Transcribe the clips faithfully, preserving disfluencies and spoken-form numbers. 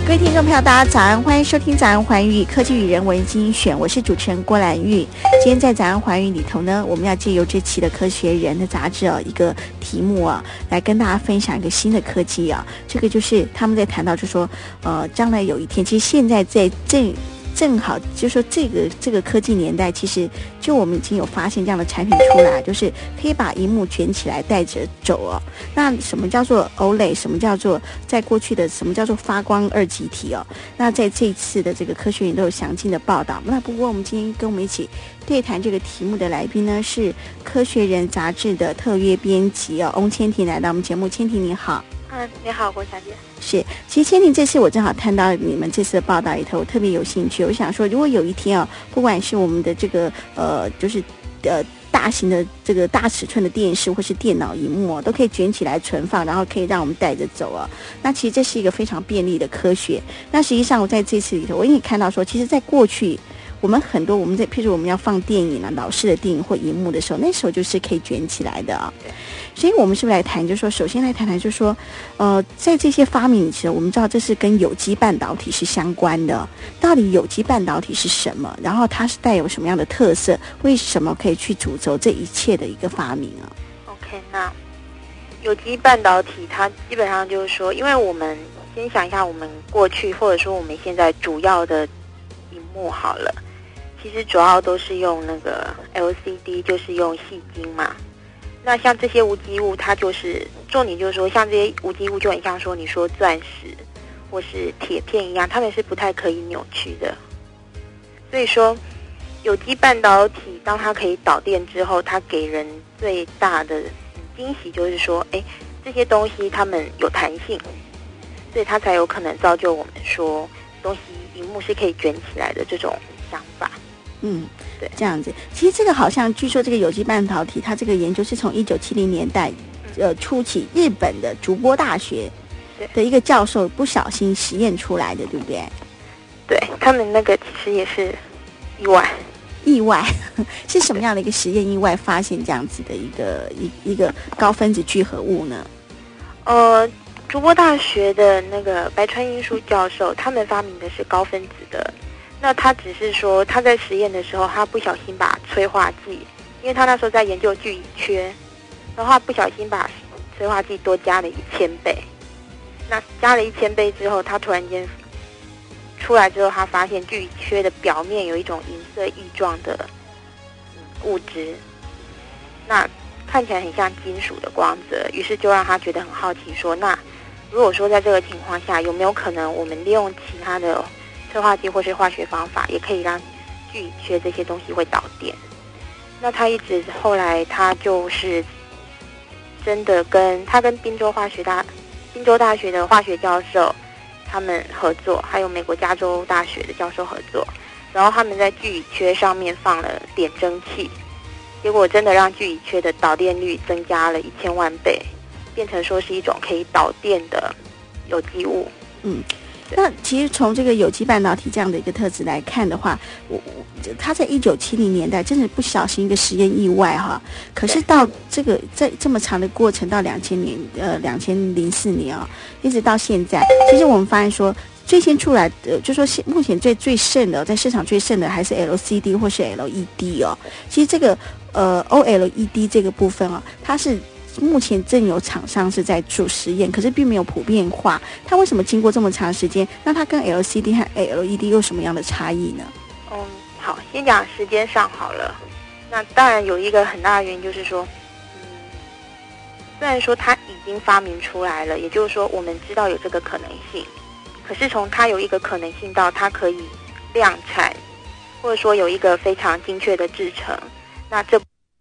各位听众朋友大家早安，欢迎收听早安环宇科技与人文精选，我是主持人郭兰玉。今天在早安环宇里头呢，我们要借由这期的科学人的杂志哦，一个题目啊，来跟大家分享一个新的科技啊，这个就是他们在谈到就说呃将来有一天，其实现在在正正好就说这个这个科技年代，其实就我们已经有发现这样的产品出来，就是可以把荧幕卷起来带着走哦。那什么叫做 O L E D？ 什么叫做在过去的什么叫做发光二极体哦？那在这一次的这个科学人都有详尽的报道。那不过我们今天跟我们一起对谈这个题目的来宾呢，是科学人杂志的特约编辑哦，翁千婷来到我们节目。千婷你好。 嗯，你好，郭小姐。 是，其实千婷这次我正好看到你们这次的报道里头，我特别有兴趣。我想说，如果有一天啊，不管是我们的这个呃，就是呃大型的这个大尺寸的电视或是电脑荧幕、哦、都可以卷起来存放，然后可以让我们带着走啊。那其实这是一个非常便利的科学。那实际上我在这次里头，我也看到说，其实在过去。我们很多我们在譬如我们要放电影啊，老式的电影或荧幕的时候，那时候就是可以卷起来的啊。所以我们是不是来谈，就是说，首先来谈谈，就是说，呃，在这些发明里头，我们知道这是跟有机半导体是相关的。到底有机半导体是什么？然后它是带有什么样的特色？为什么可以去主轴这一切的一个发明啊 ？OK， 那有机半导体它基本上就是说，因为我们先想一下，我们过去或者说我们现在主要的荧幕好了。其实主要都是用那个 L C D， 就是用矽晶嘛。那像这些无机物，它就是重点就是说，像这些无机物就很像说你说钻石或是铁片一样，它们是不太可以扭曲的。所以说，有机半导体当它可以导电之后，它给人最大的惊喜就是说，哎，这些东西它们有弹性，所以它才有可能造就我们说东西荧幕是可以卷起来的这种想法。 嗯，对，这样子。其实这个好像据说这个有机半导体，它这个研究是从一九七零年代，呃，初期日本的筑波大学的一个教授不小心实验出来的，对不对？ 对，他们那个其实也是意外， 意外是什么样的一个实验意外发现这样子的一个一一个高分子聚合物呢？ 呃，筑波大学的那个白川英树教授，他们发明的是高分子的。那他只是说他在实验的时候，他不小心把催化剂，因为他那时候在研究聚乙炔，然后他不小心把催化剂多加了一千倍。那加了一千倍之后，他突然间出来之后，他发现聚乙炔的表面有一种银色异状的物质，那看起来很像金属的光泽，于是就让他觉得很好奇说，那如果说在这个情况下，有没有可能我们利用其他的催化剂或是化学方法，也可以让聚乙炔这些东西会导电？那他一直后来他就是真的跟他跟宾州化学大宾州大学的化学教授他们合作，还有美国加州大学的教授合作，然后他们在聚乙炔上面放了点蒸汽，结果真的让聚乙炔的导电率增加了一千万倍，变成说是一种可以导电的有机物。 嗯。那其实从这个有机半导体这样的一个特质来看的话，我他在一九七零年代真的不小心一个实验意外哈，可是到这个在这么长的过程到两千年呃两千零四年啊、哦，一直到现在，其实我们发现说最先出来的就说目前最最盛的在市场最盛的还是 L C D 或是 L E D 哦，其实这个呃 O L E D 这个部分啊、哦，它是。目前正有厂商是在做实验，可是并没有普遍化。它为什么经过这么长时间？那它跟 L C D 和 L E D 有什么样的差异呢？ 嗯，好，先讲时间上好了。那当然有一个很大的原因就是说，嗯，虽然说它已经发明出来了，也就是说我们知道有这个可能性，可是从它有一个可能性到它可以量产，或者说有一个非常精确的制程，那这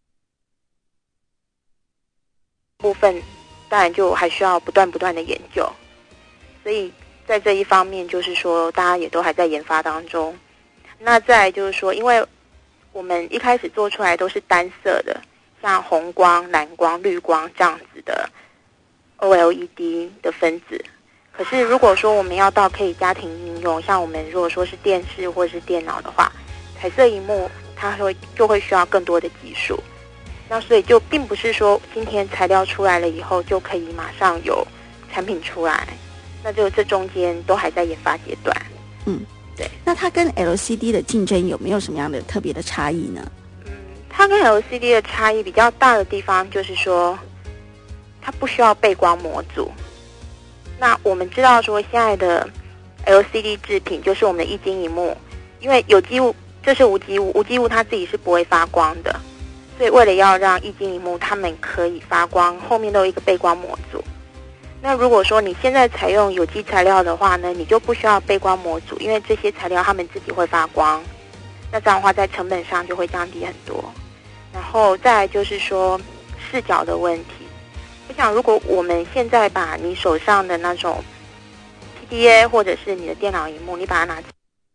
部分当然就还需要不断不断的研究，所以在这一方面就是说大家也都还在研发当中。那再来就是说，因为我们一开始做出来都是单色的，像红光、蓝光、绿光这样子的 O L E D 的分子，可是如果说我们要到可以家庭应用，像我们如果说是电视或是电脑的话，彩色萤幕它会就会需要更多的技术。那所以就并不是说今天材料出来了以后就可以马上有产品出来， 那就这中间都还在研发阶段。 嗯， 对。 那它跟 L C D 的竞争有没有什么样的特别的差异呢？ 嗯，它跟 L C D 的差异比较大的地方就是说，它不需要背光模组。那我们知道说，现在的 L C D 制品就是我们的液晶萤幕，因为有机物这是无机物，无机物它自己是不会发光的，所以为了要让液晶萤幕它们可以发光，后面都有一个背光模组。那如果说你现在采用有机材料的话呢，你就不需要背光模组，因为这些材料它们自己会发光，那这样的话在成本上就会降低很多。然后再来就是说视角的问题，我想如果我们现在把你手上的那种 P D A 或者是你的电脑萤幕，你把它拿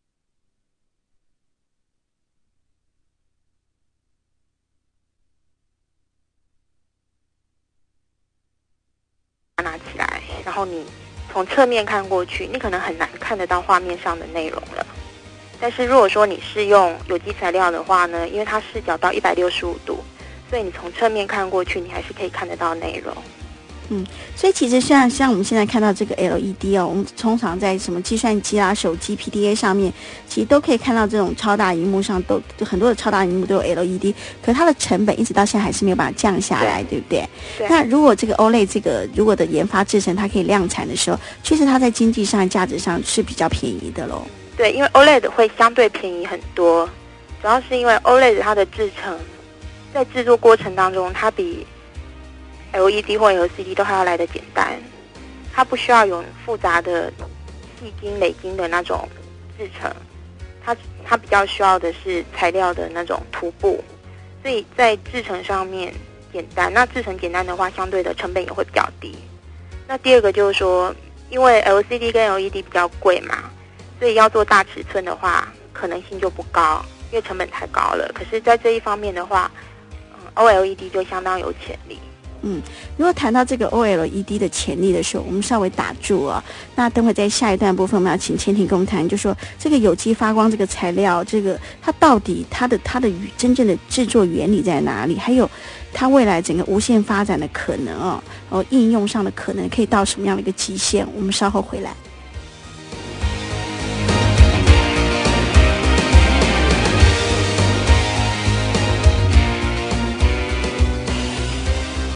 拿起来，然后你从侧面看过去，你可能很难看得到画面上的内容了。但是如果说你是用有机材料的话呢，因为它视角到一百六十五度，所以你从侧面看过去，你还是可以看得到内容。 嗯，所以其实像像我们现在看到这个 L E D 哦，我们通常在什么计算机啊、手机 P D A 上面，其实都可以看到这种超大荧幕上都很多的超大荧幕都有 L E D， 可它的成本一直到现在还是没有办法降下来， 对, 对不对？ 对。 那如果这个 O L E D 这个如果的研发制程它可以量产的时候，其实它在经济上、价值上是比较便宜的咯。 对，因为 O L E D 会相对便宜很多，主要是因为 O L E D 它的制程在制作过程当中，它比L E D 或 L C D 都还要来得简单，它不需要有复杂的细晶累晶的那种制程，它它比较需要的是材料的那种涂布，所以在制程上面简单。那制程简单的话，相对的成本也会比较低。那第二个就是说，因为 L C D 跟 L E D 比较贵嘛，所以要做大尺寸的话，可能性就不高，因为成本太高了。可是在这一方面的话，嗯 O L E D 就相当有潜力。 嗯，如果谈到这个 O L E D 的潜力的时候，我们稍微打住啊。那等会在下一段部分，我们要请千婷跟我们谈，就说这个有机发光这个材料，这个它到底它的它的真正的制作原理在哪里？还有它未来整个无限发展的可能哦，然后应用上的可能可以到什么样的一个极限？我们稍后回来。